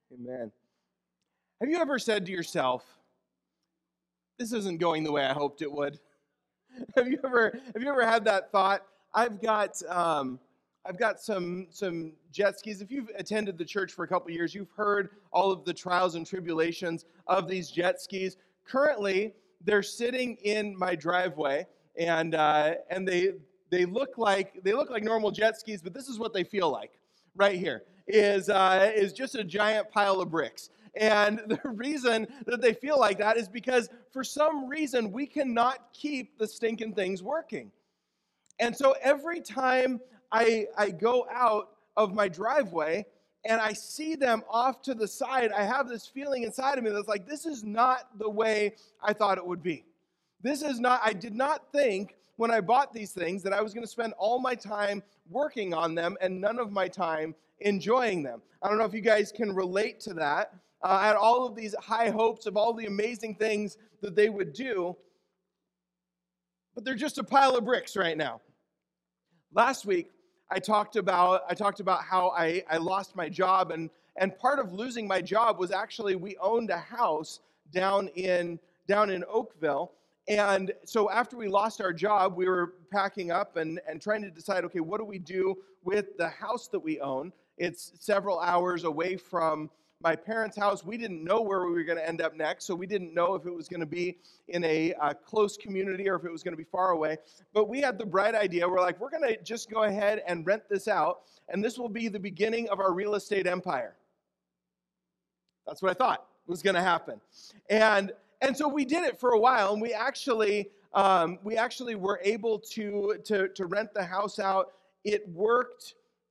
Amen. Have you ever said to yourself, this isn't going the way I hoped it would? Have you ever had that thought? I've got some jet skis. If you've attended the church for a couple years, you've heard all of the trials and tribulations of these jet skis. Currently, they're sitting in my driveway, and they look like normal jet skis, but this is what they feel like right here is just a giant pile of bricks. And the reason that they feel like that is because for some reason we cannot keep the stinking things working. And so every time I go out of my driveway and I see them off to the side, I have this feeling inside of me that's like, this is not the way I thought it would be. I did not think when I bought these things that I was going to spend all my time working on them and none of my time enjoying them. I don't know if you guys can relate to that. I had all of these high hopes of all the amazing things that they would do, but they're just a pile of bricks right now. Last week, I talked about how I lost my job, and part of losing my job was actually we owned a house down in Oakville. And so after we lost our job, we were packing up and trying to decide, okay, what do we do with the house that we own? It's several hours away from my parents' house. We didn't know where we were going to end up next, so we didn't know if it was going to be in a close community or if it was going to be far away. But we had the bright idea. We're like, we're going to just go ahead and rent this out, and this will be the beginning of our real estate empire. That's what I thought was going to happen. And so we did it for a while, and we actually were able to rent the house out. It worked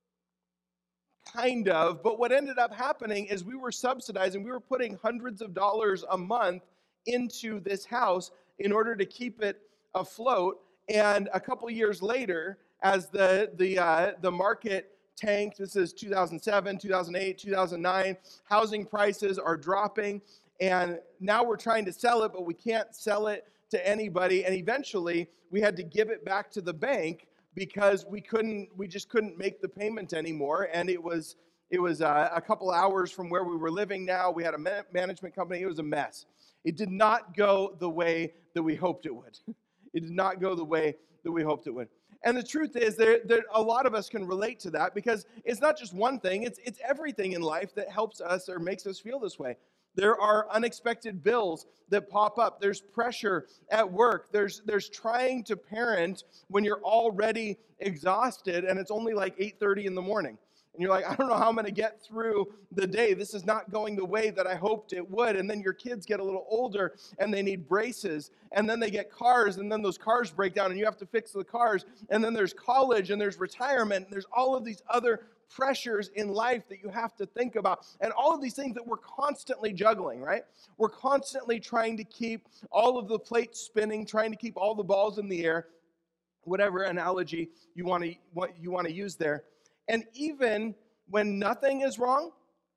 kind of, but what ended up happening is we were subsidizing, we were putting hundreds of dollars a month into this house in order to keep it afloat. And a couple years later, as the market tanked, this is 2007, 2008, 2009, housing prices are dropping, and now we're trying to sell it, but we can't sell it to anybody. And eventually, we had to give it back to the bank because we just couldn't make the payment anymore. And it was a couple hours from where we were living now. We had a management company. It was a mess. It did not go the way that we hoped it would. It did not go the way that we hoped it would. And the truth is that a lot of us can relate to that because it's not just one thing. It's everything in life that helps us or makes us feel this way. There are unexpected bills that pop up. There's pressure at work. There's trying to parent when you're already exhausted and it's only like 8:30 in the morning. And you're like, I don't know how I'm going to get through the day. This is not going the way that I hoped it would. And then your kids get a little older and they need braces. And then they get cars and then those cars break down and you have to fix the cars. And then there's college and there's retirement. And there's all of these other pressures in life that you have to think about, and all of these things that we're constantly juggling, right? We're constantly trying to keep all of the plates spinning, trying to keep all the balls in the air, whatever analogy you want to use there. And even when nothing is wrong,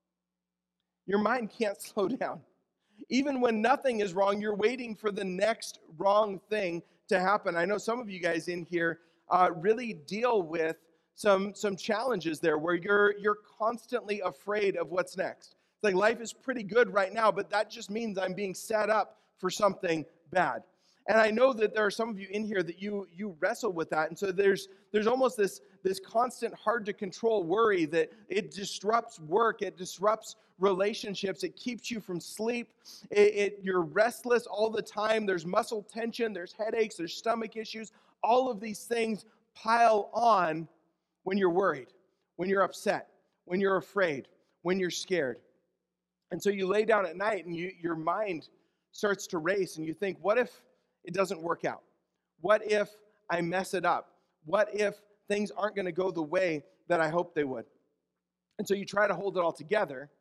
your mind can't slow down. Even when nothing is wrong, you're waiting for the next wrong thing to happen. I know some of you guys in here really deal with some challenges there where you're constantly afraid of what's next. It's like life is pretty good right now, but that just means I'm being set up for something bad. And I know that there are some of you in here that you wrestle with that. And so there's almost this constant hard to control worry that it disrupts work, it disrupts relationships, it keeps you from sleep, you're restless all the time, there's muscle tension, there's headaches, there's stomach issues. All of these things pile on when you're worried, when you're upset, when you're afraid, when you're scared. And so you lay down at night and your mind starts to race and you think, what if it doesn't work out? What if I mess it up? What if things aren't going to go the way that I hope they would? And so you try to hold it all together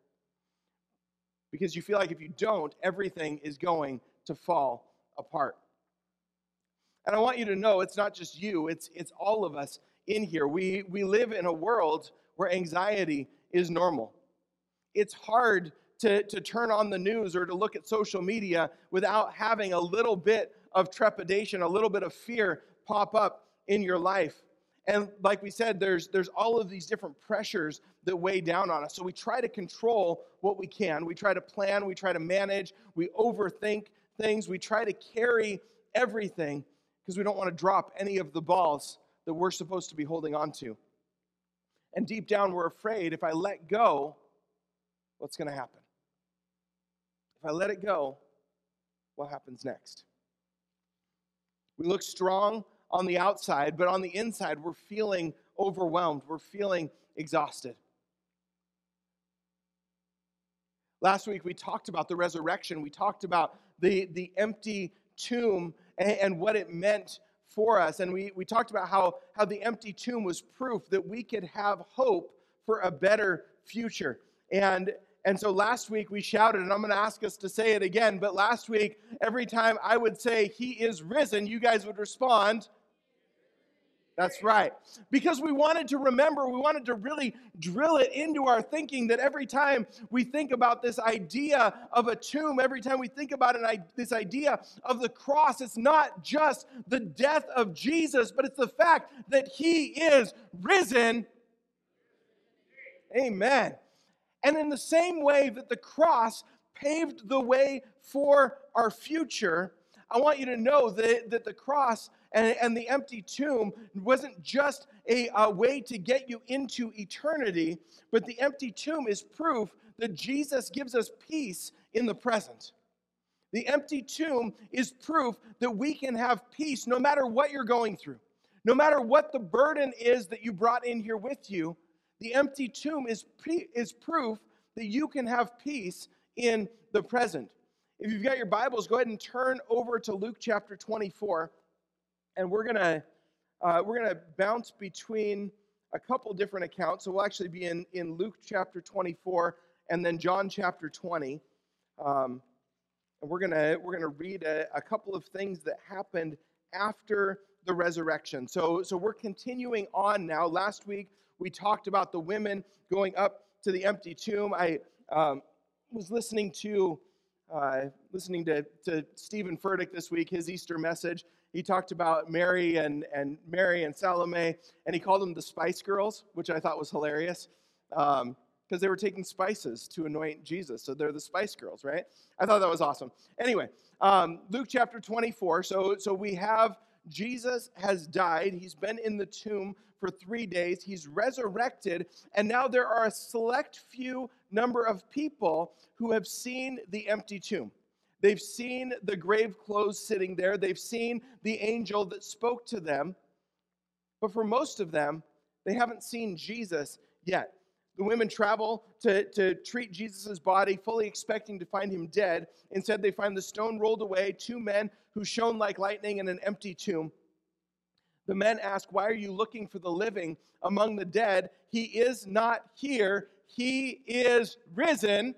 because you feel like if you don't, everything is going to fall apart. And I want you to know it's not just you, it's all of us in here. We live in a world where anxiety is normal. It's hard to turn on the news or to look at social media without having a little bit of trepidation, a little bit of fear pop up in your life. And like we said, there's all of these different pressures that weigh down on us. So we try to control what we can. We try to plan, we try to manage, we overthink things, we try to carry everything because we don't want to drop any of the balls that we're supposed to be holding on to. And deep down, we're afraid if I let go, what's going to happen? If I let it go, what happens next? We look strong on the outside, but on the inside, we're feeling overwhelmed. We're feeling exhausted. Last week, we talked about the resurrection. We talked about the empty tomb and what it meant for us. And we talked about how the empty tomb was proof that we could have hope for a better future. And so last week we shouted, and I'm going to ask us to say it again, but last week, every time I would say, "He is risen," you guys would respond, "That's right." Because we wanted to remember, we wanted to really drill it into our thinking that every time we think about this idea of a tomb, every time we think about this idea of the cross, it's not just the death of Jesus, but it's the fact that he is risen. Amen. And in the same way that the cross paved the way for our future, I want you to know that the cross and the empty tomb wasn't just a way to get you into eternity, but the empty tomb is proof that Jesus gives us peace in the present. The empty tomb is proof that we can have peace no matter what you're going through, no matter what the burden is that you brought in here with you. The empty tomb is proof that you can have peace in the present. If you've got your Bibles, go ahead and turn over to Luke chapter 24, and we're gonna bounce between a couple different accounts. So we'll actually be in Luke chapter 24 and then John chapter 20, and we're gonna read a couple of things that happened after the resurrection. So we're continuing on now. Last week we talked about the women going up to the empty tomb. I was listening to Stephen Furtick this week, his Easter message. He talked about Mary and Salome, and he called them the Spice Girls, which I thought was hilarious, because they were taking spices to anoint Jesus. So they're the Spice Girls, right? I thought that was awesome. Anyway, Luke chapter 24. So we have Jesus has died. He's been in the tomb for 3 days. He's resurrected. And now there are a select few number of people who have seen the empty tomb. They've seen the grave clothes sitting there. They've seen the angel that spoke to them. But for most of them, they haven't seen Jesus yet. The women travel to treat Jesus' body, fully expecting to find him dead. Instead, they find the stone rolled away, 2 men who shone like lightning in an empty tomb. The men ask, "Why are you looking for the living among the dead? He is not here. He is risen."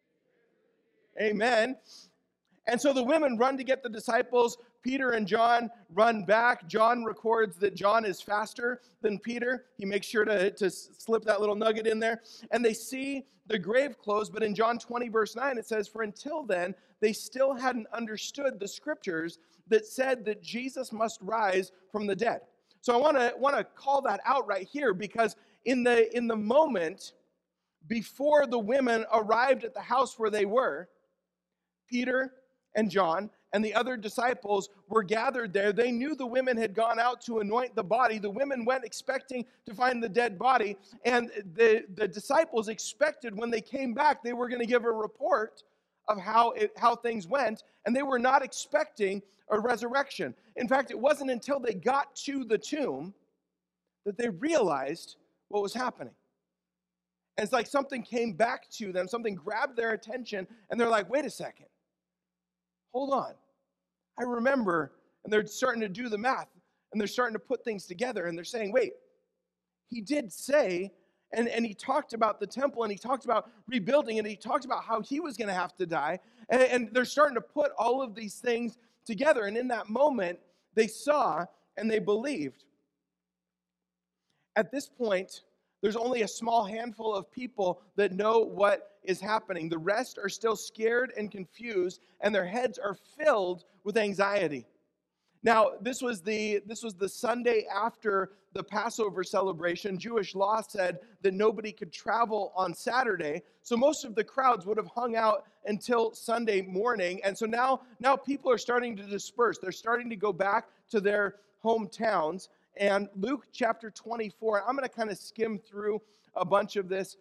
Amen. And so the women run to get the disciples. Peter and John run back. John records that John is faster than Peter. He makes sure to slip that little nugget in there. And they see the grave clothes, but in John 20, verse 9, it says, "For until then, they still hadn't understood the scriptures that said that Jesus must rise from the dead." So I want to call that out right here, because in the moment before the women arrived at the house where they were, Peter and John and the other disciples were gathered there. They knew the women had gone out to anoint the body. The women went expecting to find the dead body, and the disciples expected when they came back they were going to give a report of how things went, and they were not expecting a resurrection. In fact, it wasn't until they got to the tomb that they realized what was happening. And it's like something came back to them, something grabbed their attention, and they're like, "Wait a second. Hold on. I remember," and they're starting to do the math, and they're starting to put things together, and they're saying, "Wait, he did say," and he talked about the temple, and he talked about rebuilding, and he talked about how he was going to have to die, and they're starting to put all of these things together, and in that moment, they saw and they believed. At this point, there's only a small handful of people that know what is happening. The rest are still scared and confused, and their heads are filled with anxiety. Now, this was the Sunday after the Passover celebration. Jewish law said that nobody could travel on Saturday, so most of the crowds would have hung out until Sunday morning. And so now people are starting to disperse. They're starting to go back to their hometowns. And Luke chapter 24, I'm going to kind of skim through a bunch of this.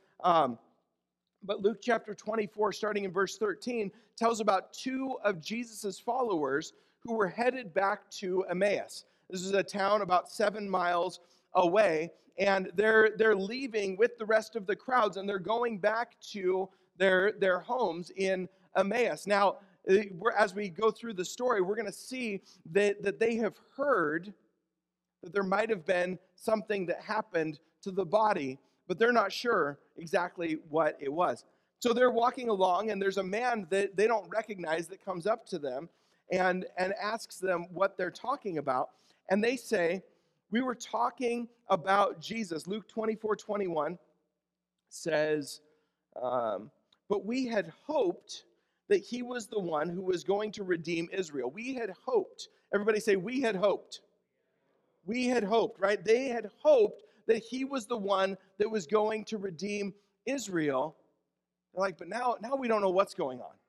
But Luke chapter 24, starting in verse 13, tells about two of Jesus's followers who were headed back to Emmaus. This is a town about 7 miles away, and they're leaving with the rest of the crowds, and they're going back to their homes in Emmaus. Now, as we go through the story, we're going to see that they have heard that there might have been something that happened to the body, but they're not sure exactly what it was. So they're walking along, and there's a man that they don't recognize that comes up to them and asks them what they're talking about. And they say, "We were talking about Jesus." Luke 24:21 says, "But we had hoped that he was the one who was going to redeem Israel." We had hoped. Everybody say, "We had hoped." We had hoped, right? They had hoped that he was the one that was going to redeem Israel. They're like, but now we don't know what's going on.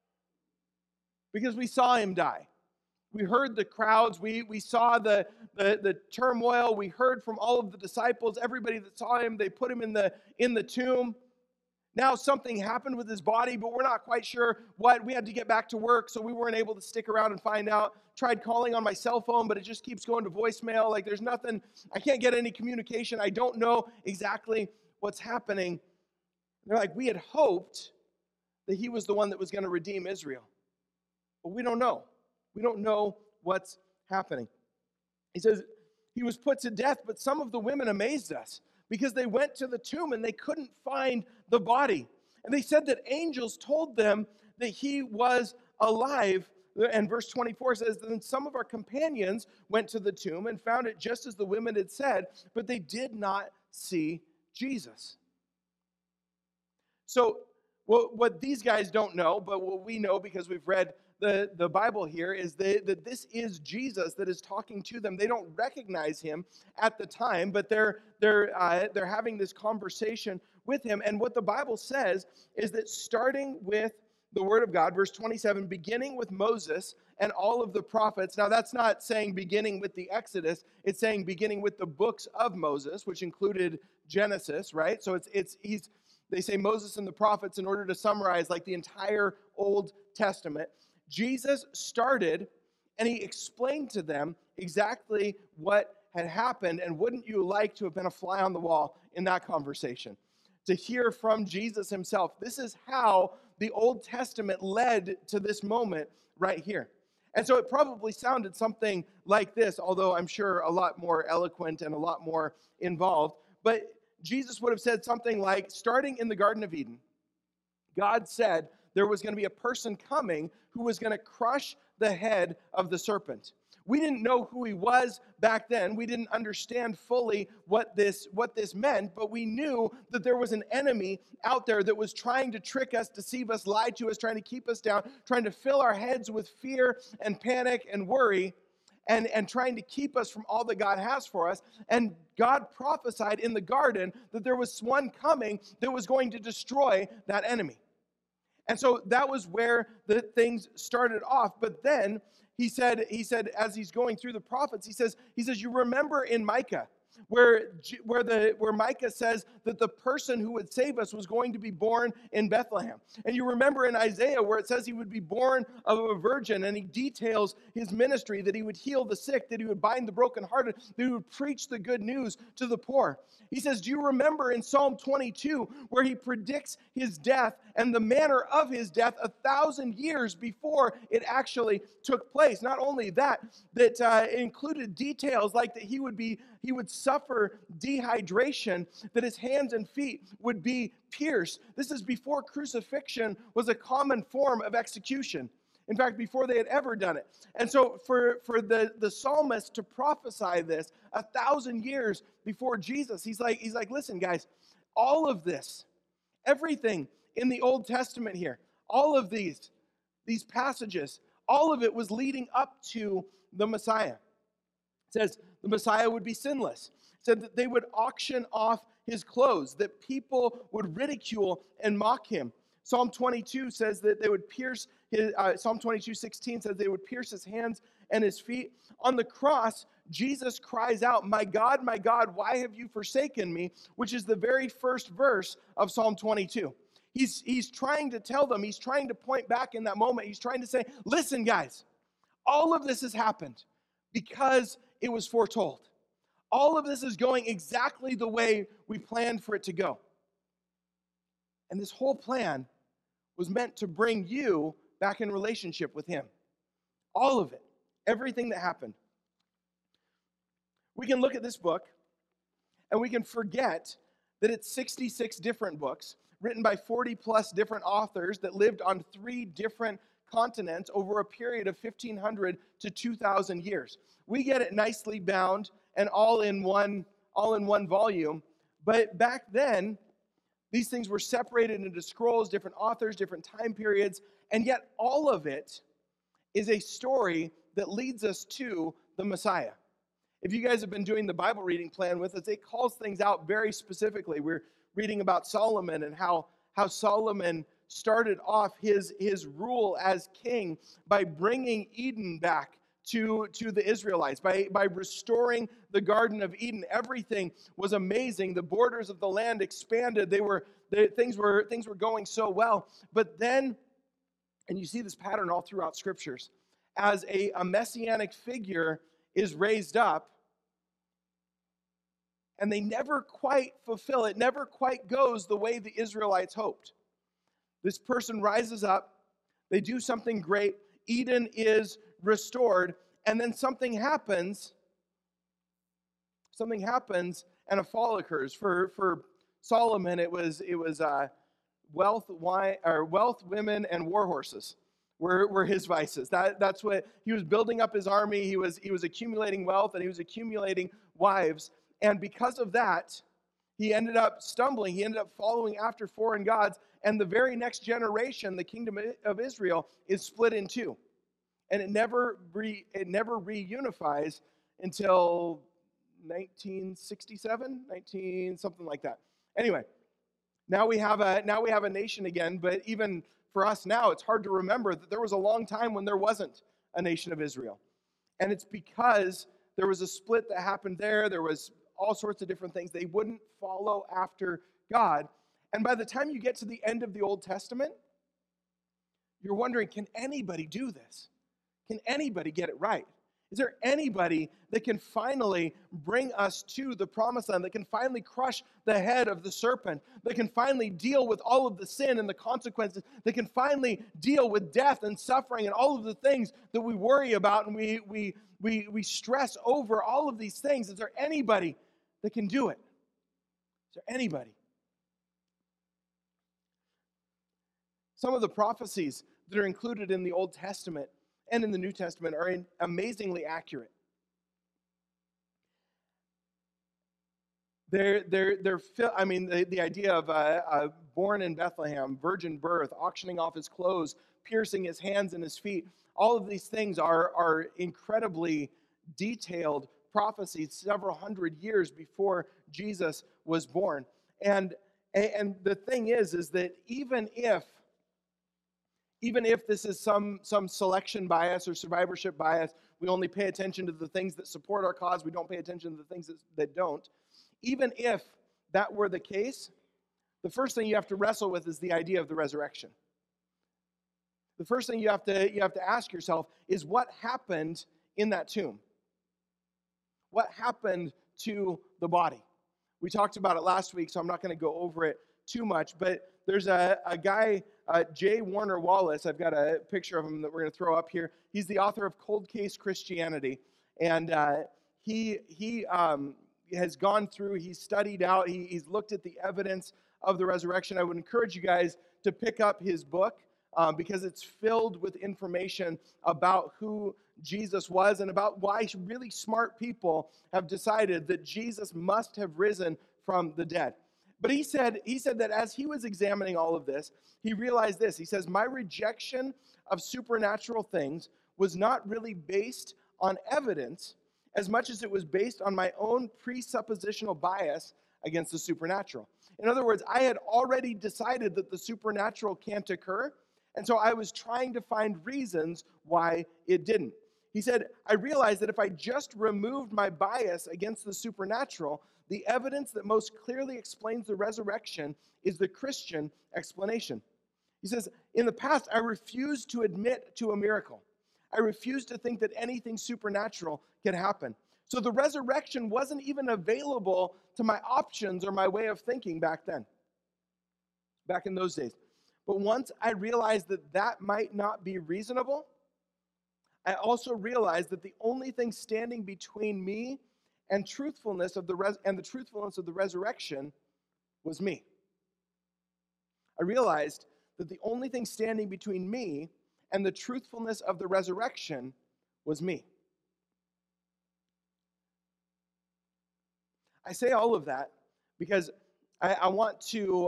Because we saw him die. We heard the crowds. We saw the turmoil. We heard from all of the disciples, everybody that saw him. They put him in the tomb. Now something happened with his body, but we're not quite sure what. We had to get back to work, so we weren't able to stick around and find out. Tried calling on my cell phone, but it just keeps going to voicemail. Like there's nothing. I can't get any communication. I don't know exactly what's happening. They're like, we had hoped that he was the one that was going to redeem Israel. But we don't know. We don't know what's happening. He says, he was put to death, but some of the women amazed us because they went to the tomb and they couldn't find the body. And they said that angels told them that he was alive. And verse 24 says, then some of our companions went to the tomb and found it just as the women had said, but they did not see Jesus. So what these guys don't know, but what we know because we've read the Bible here, is that this is Jesus that is talking to them. They don't recognize him at the time, but they're having this conversation with him. And what the Bible says is that starting with the Word of God, verse 27, beginning with Moses and all of the prophets. Now, that's not saying beginning with the Exodus. It's saying beginning with the books of Moses, which included Genesis, right? So they say Moses and the prophets in order to summarize like the entire Old Testament. Jesus started and he explained to them exactly what had happened. And wouldn't you like to have been a fly on the wall in that conversation? To hear from Jesus himself. This is how the Old Testament led to this moment right here. And so it probably sounded something like this, although I'm sure a lot more eloquent and a lot more involved. But Jesus would have said something like, starting in the Garden of Eden, God said there was going to be a person coming who was going to crush the head of the serpent. We didn't know who he was back then. We didn't understand fully what this meant, but we knew that there was an enemy out there that was trying to trick us, deceive us, lie to us, trying to keep us down, trying to fill our heads with fear and panic and worry, and trying to keep us from all that God has for us. And God prophesied in the garden that there was one coming that was going to destroy that enemy. And so that was where the things started off. But then he said, as he's going through the prophets, he says, you remember in Micah, where Micah says that the person who would save us was going to be born in Bethlehem. And you remember in Isaiah where it says he would be born of a virgin, and he details his ministry, that he would heal the sick, that he would bind the brokenhearted, that he would preach the good news to the poor. He says, do you remember in Psalm 22 where he predicts his death and the manner of his death 1,000 years before it actually took place? Not only that, it included details like that he would suffer dehydration, that his hands and feet would be pierced. This is before crucifixion was a common form of execution. In fact, before they had ever done it. And so for the psalmist to prophesy this 1,000 years before Jesus, he's like, listen, guys, all of this, everything in the Old Testament here, all of these passages All of it was leading up to the Messiah. It says the Messiah would be sinless. It said that they would auction off his clothes, that people would ridicule and mock him. Psalm 22 says that they would pierce his, Psalm 22:16 says they would pierce his hands and his feet. On the cross, Jesus cries out, my God, why have you forsaken me?" Which is the very first verse of Psalm 22. He's trying to tell them, he's trying to point back in that moment. He's trying to say, listen, guys, all of this has happened because it was foretold. All of this is going exactly the way we planned for it to go. And this whole plan was meant to bring you back in relationship with him. All of it, everything that happened. We can look at this book and we can forget that it's 66 different books written by 40 plus different authors that lived on 3 different continents over a period of 1,500 to 2,000 years. We get it nicely bound and all in one volume. But back then, these things were separated into scrolls, different authors, different time periods, and yet all of it is a story that leads us to the Messiah. If you guys have been doing the Bible reading plan with us, it calls things out very specifically. We're reading about Solomon and how Solomon started off his rule as king by bringing Eden back to the Israelites, by restoring the Garden of Eden. Everything was amazing. The borders of the land expanded. Things were going so well. But then, and you see this pattern all throughout scriptures, as a messianic figure is raised up, and they never quite fulfill it, never quite goes the way the Israelites hoped. This person rises up, they do something great, Eden is restored, and then something happens, and a fall occurs. For Solomon, it was wealth, women, and war horses were his vices. That's what he was building up his army. He was accumulating wealth, and he was accumulating wives. And because of that, he ended up stumbling. He ended up following after foreign gods. And the very next generation, the kingdom of Israel, is split in two. And it never reunifies until 1967, something like that. Anyway, now we have a nation again. But even for us now, it's hard to remember that there was a long time when there wasn't a nation of Israel. And it's because there was a split that happened there. There was all sorts of different things. They wouldn't follow after God. And by the time you get to the end of the Old Testament, you're wondering, can anybody do this? Can anybody get it right? Is there anybody that can finally bring us to the promised land, that can finally crush the head of the serpent, that can finally deal with all of the sin and the consequences, that can finally deal with death and suffering and all of the things that we worry about and we stress over, all of these things? Is there anybody that can do it? Is there anybody? Some of the prophecies that are included in the Old Testament and in the New Testament are amazingly accurate. The idea of born in Bethlehem, virgin birth, auctioning off his clothes, piercing his hands and his feet, all of these things are incredibly detailed prophecies several hundred years before Jesus was born. And the thing is that even if this is some selection bias or survivorship bias, we only pay attention to the things that support our cause, we don't pay attention to the things that don't. Even if that were the case, the first thing you have to wrestle with is the idea of the resurrection. The first thing you have to ask yourself is, what happened in that tomb? What happened to the body? We talked about it last week, so I'm not going to go over it too much, but there's a guy, J. Warner Wallace. I've got a picture of him that we're going to throw up here. He's the author of Cold Case Christianity, and he has gone through, he's studied out, he's looked at the evidence of the resurrection. I would encourage you guys to pick up his book because it's filled with information about who Jesus was and about why really smart people have decided that Jesus must have risen from the dead. But he said that as he was examining all of this, he realized this. He says, my rejection of supernatural things was not really based on evidence as much as it was based on my own presuppositional bias against the supernatural. In other words, I had already decided that the supernatural can't occur, and so I was trying to find reasons why it didn't. He said, I realized that if I just removed my bias against the supernatural, the evidence that most clearly explains the resurrection is the Christian explanation. He says, in the past, I refused to admit to a miracle. I refused to think that anything supernatural could happen. So the resurrection wasn't even available to my options or my way of thinking back then, back in those days. But once I realized that that might not be reasonable, I also realized that the only thing standing between me and truthfulness of the truthfulness of the resurrection was me. I realized that the only thing standing between me and the truthfulness of the resurrection was me. I say all of that because I want to,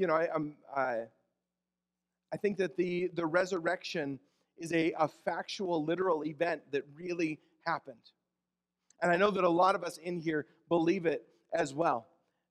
I think that the resurrection is a factual, literal event that really happened. And I know that a lot of us in here believe it as well.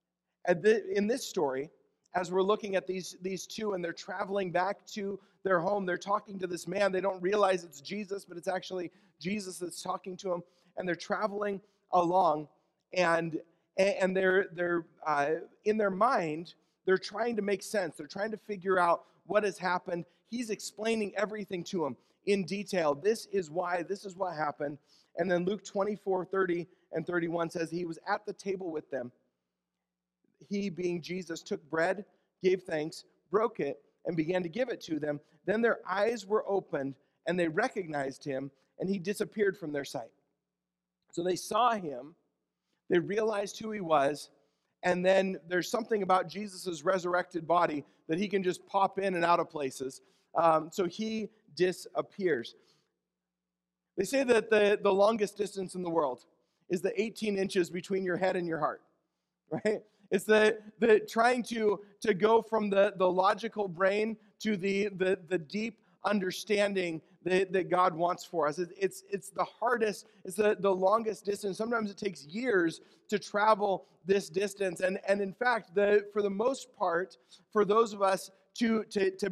In this story, as we're looking at these two and they're traveling back to their home, they're talking to this man. They don't realize it's Jesus, but it's actually Jesus that's talking to them. And they're traveling along, and they're in their mind, they're trying to make sense. They're trying to figure out what has happened. He's explaining everything to them in detail. This is why, this is what happened. And then Luke 24:30 and 31 says, he was at the table with them. He, being Jesus, took bread, gave thanks, broke it, and began to give it to them. Then their eyes were opened, and they recognized him, and he disappeared from their sight. So they saw him, they realized who he was, and then there's something about Jesus' resurrected body that he can just pop in and out of places. So he disappears. They say that the longest distance in the world is the 18 inches between your head and your heart, right? It's the trying to go from the logical brain to the deep understanding that God wants for us. It's the hardest, it's the longest distance. Sometimes it takes years to travel this distance. And in fact, for the most part, for those of us to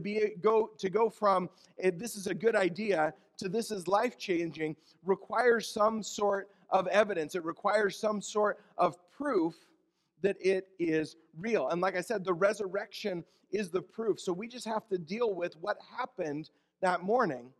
go from this is a good idea to this is life-changing requires some sort of evidence. It requires some sort of proof that it is real. And like I said, the resurrection is the proof. So we just have to deal with what happened that morning.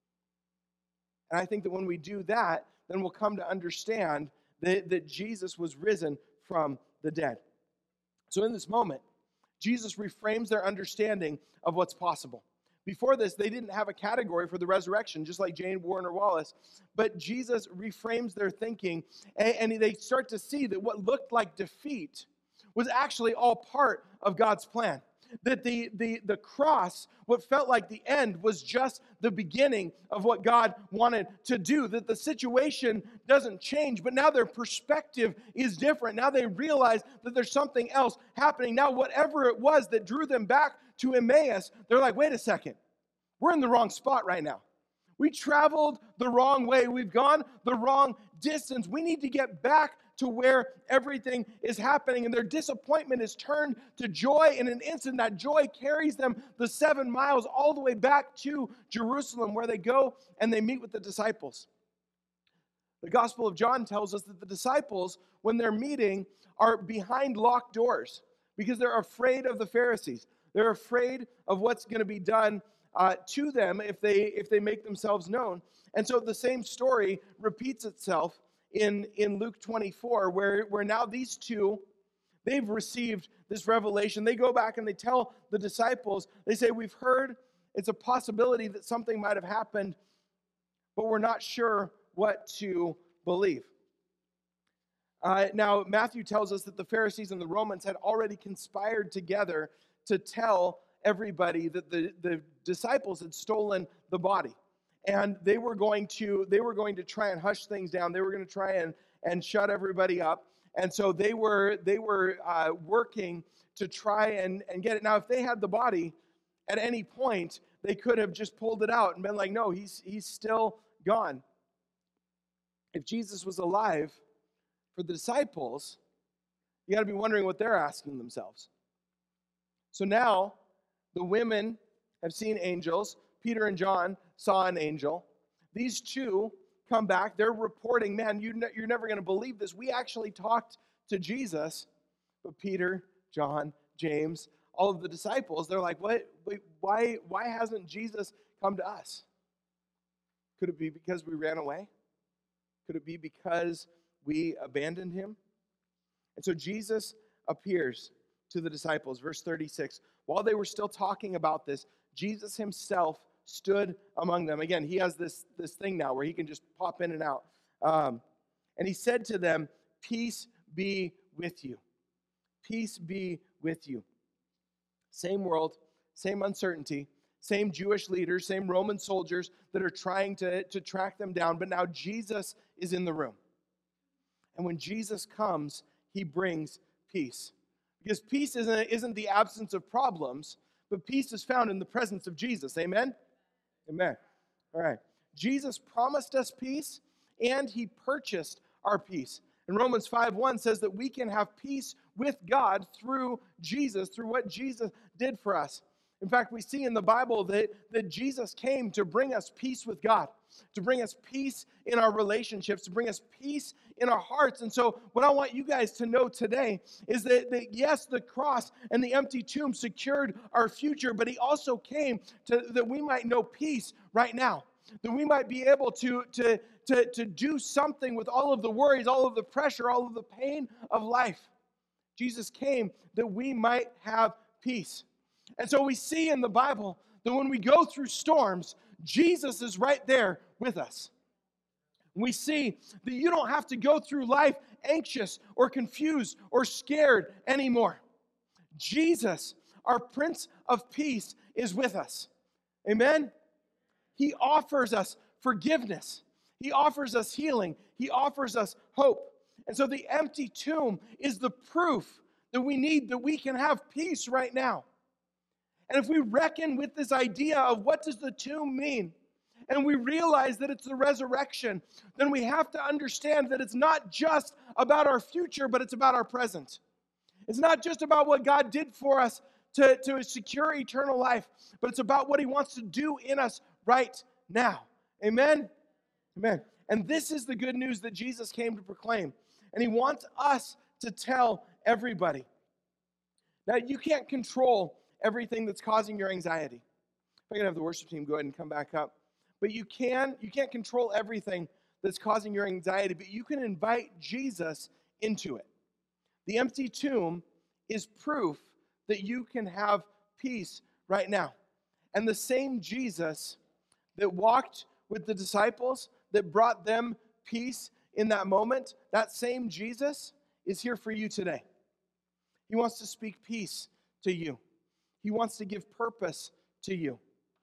And I think that when we do that, then we'll come to understand that Jesus was risen from the dead. So in this moment, Jesus reframes their understanding of what's possible. Before this, they didn't have a category for the resurrection, just like Jane Warner Wallace. But Jesus reframes their thinking, and they start to see that what looked like defeat was actually all part of God's plan. That the cross, what felt like the end, was just the beginning of what God wanted to do. That the situation doesn't change, but now their perspective is different. Now they realize that there's something else happening. Now whatever it was that drew them back to Emmaus, they're like, wait a second, we're in the wrong spot right now. We traveled the wrong way. We've gone the wrong distance. We need to get back to where everything is happening. And their disappointment is turned to joy in an instant. That joy carries them the 7 miles all the way back to Jerusalem, where they go and they meet with the disciples. The Gospel of John tells us that the disciples, when they're meeting, are behind locked doors because they're afraid of the Pharisees. They're afraid of what's going to be done to them if they make themselves known. And so the same story repeats itself in Luke 24, where now these two, they've received this revelation. They go back and they tell the disciples, they say, we've heard it's a possibility that something might have happened, but we're not sure what to believe. Now, Matthew tells us that the Pharisees and the Romans had already conspired together to tell everybody that the disciples had stolen the body. And they were going to try and hush things down. They were going to try and shut everybody up. And so they were working to try and get it. Now, if they had the body at any point, they could have just pulled it out and been like, no, he's still gone. If Jesus was alive, for the disciples, you got to be wondering what they're asking themselves. So now the women have seen angels. Peter and John saw an angel. These two come back. They're reporting, man, you're never going to believe this. We actually talked to Jesus. But Peter, John, James, all of the disciples, they're like, what? Wait, why hasn't Jesus come to us? Could it be because we ran away? Could it be because we abandoned him? And so Jesus appears to the disciples. Verse 36, while they were still talking about this, Jesus himself stood among them. Again, he has this thing now where he can just pop in and out. And he said to them, peace be with you. Peace be with you. Same world, same uncertainty, same Jewish leaders, same Roman soldiers that are trying to track them down. But now Jesus is in the room. And when Jesus comes, he brings peace. Because peace isn't the absence of problems, but peace is found in the presence of Jesus. Amen? Amen. All right. Jesus promised us peace, and he purchased our peace. And Romans 5:1 says that we can have peace with God through Jesus, through what Jesus did for us. In fact, we see in the Bible that Jesus came to bring us peace with God, to bring us peace in our relationships, to bring us peace in our hearts. And so what I want you guys to know today is that yes, the cross and the empty tomb secured our future, but he also came that we might know peace right now, that we might be able to do something with all of the worries, all of the pressure, all of the pain of life. Jesus came that we might have peace. And so we see in the Bible that when we go through storms, Jesus is right there with us. We see that you don't have to go through life anxious or confused or scared anymore. Jesus, our Prince of Peace, is with us. Amen? He offers us forgiveness. He offers us healing. He offers us hope. And so the empty tomb is the proof that we need, that we can have peace right now. And if we reckon with this idea of what does the tomb mean, and we realize that it's the resurrection, then we have to understand that it's not just about our future, but it's about our present. It's not just about what God did for us to secure eternal life, but it's about what he wants to do in us right now. Amen? Amen. And this is the good news that Jesus came to proclaim. And he wants us to tell everybody. Now, you can't control everything that's causing your anxiety. If I can have the worship team go ahead and come back up. But you can't control everything that's causing your anxiety, but you can invite Jesus into it. The empty tomb is proof that you can have peace right now. And the same Jesus that walked with the disciples, that brought them peace in that moment, that same Jesus is here for you today. He wants to speak peace to you. He wants to give purpose to you.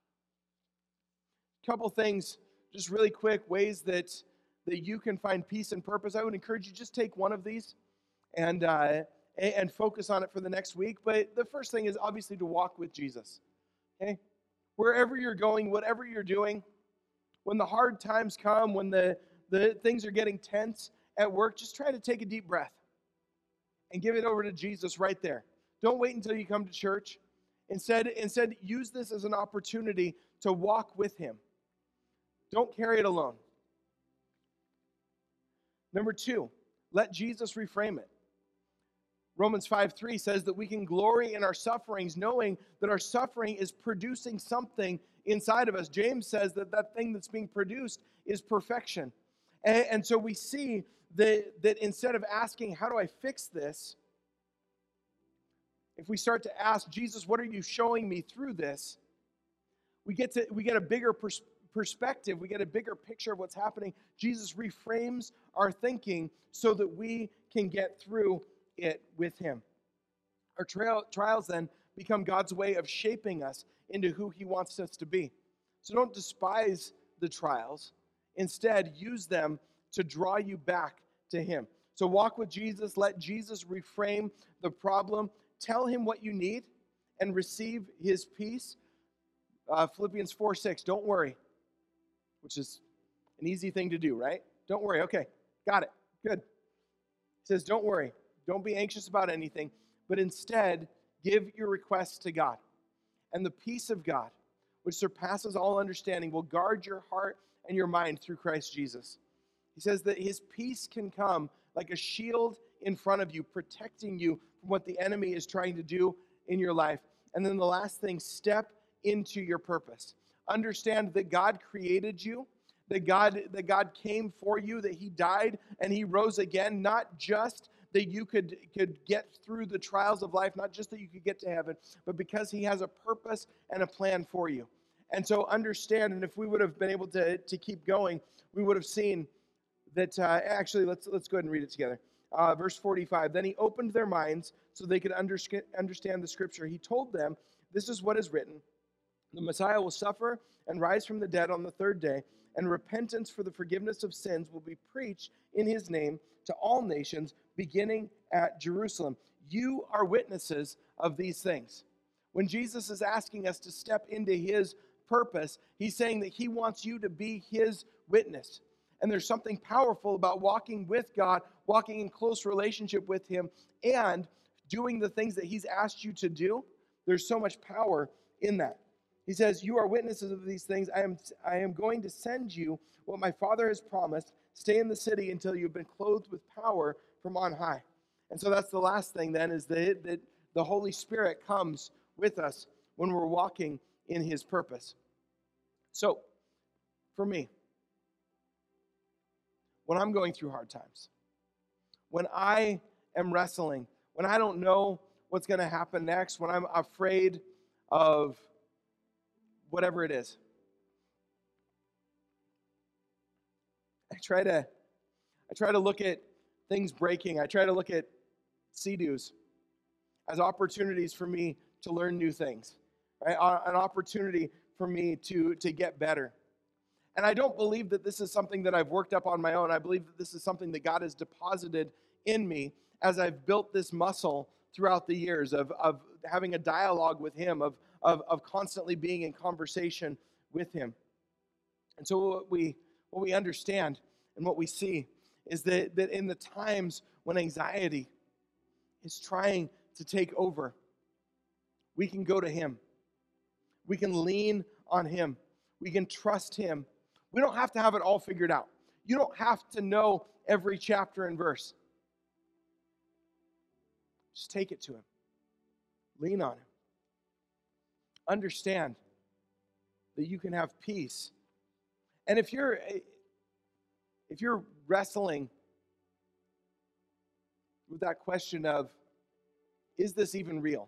A couple things, just really quick, ways that you can find peace and purpose. I would encourage you just take one of these and focus on it for the next week. But the first thing is obviously to walk with Jesus. Okay? Wherever you're going, whatever you're doing, when the hard times come, when the things are getting tense at work, just try to take a deep breath and give it over to Jesus right there. Don't wait until you come to church. Instead, use this as an opportunity to walk with him. Don't carry it alone. Number 2, let Jesus reframe it. Romans 5:3 says that we can glory in our sufferings, knowing that our suffering is producing something inside of us. James says that thing that's being produced is perfection. And so we see that instead of asking, how do I fix this? If we start to ask, Jesus, what are you showing me through this? We get a bigger perspective. We get a bigger picture of what's happening. Jesus reframes our thinking so that we can get through it with him. Our trials then become God's way of shaping us into who he wants us to be. So don't despise the trials. Instead, use them to draw you back to him. So walk with Jesus. Let Jesus reframe the problem. tell him what you need and receive his peace. Philippians 4:6, don't worry, which is an easy thing to do, right? Don't worry. Okay, got it. Good. It says, don't worry. Don't be anxious about anything, but instead give your requests to God. And the peace of God, which surpasses all understanding, will guard your heart and your mind through Christ Jesus. He says that his peace can come like a shield in front of you, protecting you from what the enemy is trying to do in your life. And then the last thing, step into your purpose. Understand that God created you, that God came for you, that he died and he rose again, not just that you could get through the trials of life, not just that you could get to heaven, but because he has a purpose and a plan for you. And so understand, and if we would have been able to keep going, we would have seen that, actually, let's go ahead and read it together. Verse 45, then he opened their minds so they could understand the scripture. He told them, this is what is written, the Messiah will suffer and rise from the dead on the third day, and repentance for the forgiveness of sins will be preached in his name to all nations, beginning at Jerusalem. You are witnesses of these things. When Jesus is asking us to step into his purpose, he's saying that he wants you to be his witness. And there's something powerful about walking with God, walking in close relationship with him, and doing the things that he's asked you to do. There's so much power in that. He says, you are witnesses of these things. I am going to send you what my Father has promised. Stay in the city until you've been clothed with power from on high. And so that's the last thing then, is that the Holy Spirit comes with us when we're walking in his purpose. So, for me, when I'm going through hard times, when I am wrestling, when I don't know what's going to happen next, when I'm afraid of whatever it is, I try to look at things breaking. I try to look at sea-doos as opportunities for me to learn new things, right? An opportunity for me to get better. And I don't believe that this is something that I've worked up on my own. I believe that this is something that God has deposited in me as I've built this muscle throughout the years of having a dialogue with him, of constantly being in conversation with him. And so what we understand and what we see is that in the times when anxiety is trying to take over, we can go to him. We can lean on him. We can trust him. We don't have to have it all figured out. You don't have to know every chapter and verse. Just take it to him. Lean on him. Understand that you can have peace. And if you're wrestling with that question of, is this even real?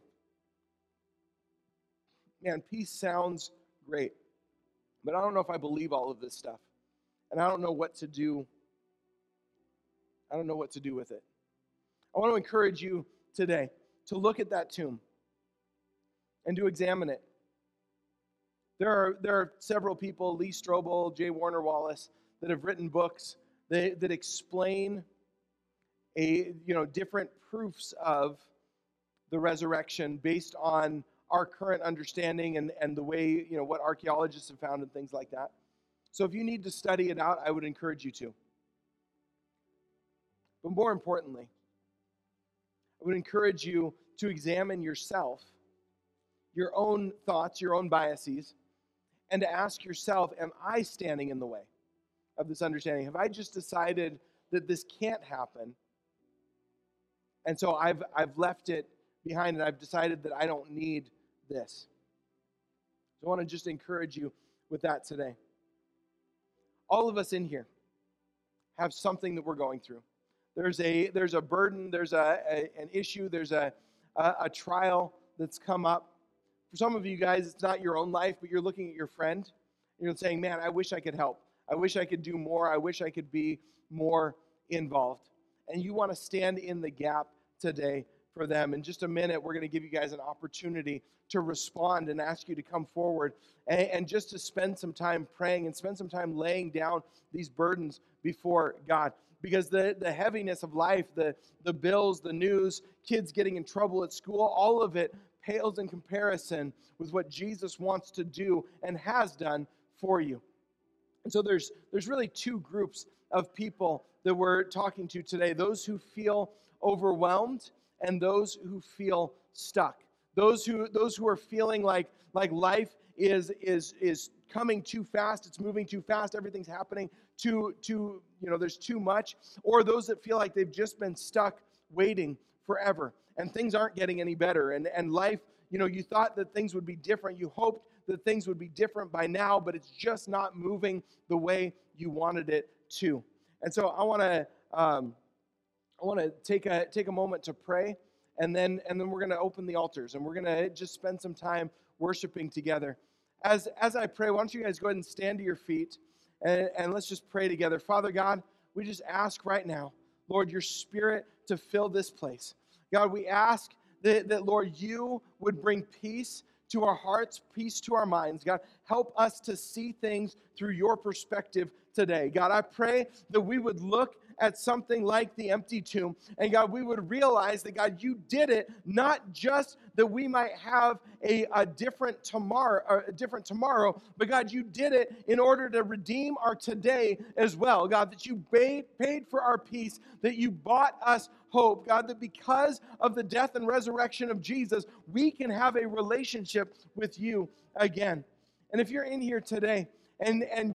Man, peace sounds great, but I don't know if I believe all of this stuff. And I don't know what to do. I don't know what to do with it. I want to encourage you today to look at that tomb and to examine it. There are several people, Lee Strobel, J. Warner Wallace, that have written books that explain different proofs of the resurrection based on our current understanding and the way, what archaeologists have found and things like that. So if you need to study it out, I would encourage you to. But more importantly, I would encourage you to examine yourself, your own thoughts, your own biases, and to ask yourself, am I standing in the way of this understanding? Have I just decided that this can't happen? And so I've left it behind and I've decided that I don't need this. So I want to just encourage you with that today. All of us in here have something that we're going through. There's a burden, there's an issue, there's a trial that's come up. For some of you guys, it's not your own life, but you're looking at your friend and you're saying, man, I wish I could help. I wish I could do more. I wish I could be more involved. And you want to stand in the gap today for them. In just a minute, we're going to give you guys an opportunity to respond and ask you to come forward and just to spend some time praying and spend some time laying down these burdens before God. because the heaviness of life, the bills, the news, kids getting in trouble at school, all of it pales in comparison with what Jesus wants to do and has done for you. And so there's really two groups of people that we're talking to today: those who feel overwhelmed and those who feel stuck. Those who are feeling like life is coming too fast, it's moving too fast, everything's happening too there's too much, or those that feel like they've just been stuck waiting forever and things aren't getting any better, and life, you thought that things would be different, you hoped that things would be different by now, but it's just not moving the way you wanted it to. And so I want to take a moment to pray, and then we're going to open the altars and we're going to just spend some time worshiping together. As I pray, why don't you guys go ahead and stand to your feet, and let's just pray together. Father God, we just ask right now, Lord, your Spirit to fill this place. God, we ask that Lord, you would bring peace to our hearts, peace to our minds. God, help us to see things through your perspective today. God, I pray that we would look at something like the empty tomb, and God, we would realize that, God, you did it not just that we might have a different tomorrow, but God, you did it in order to redeem our today as well. God, that you paid for our peace, that you bought us hope. God, that because of the death and resurrection of Jesus, we can have a relationship with you again. And if you're in here today and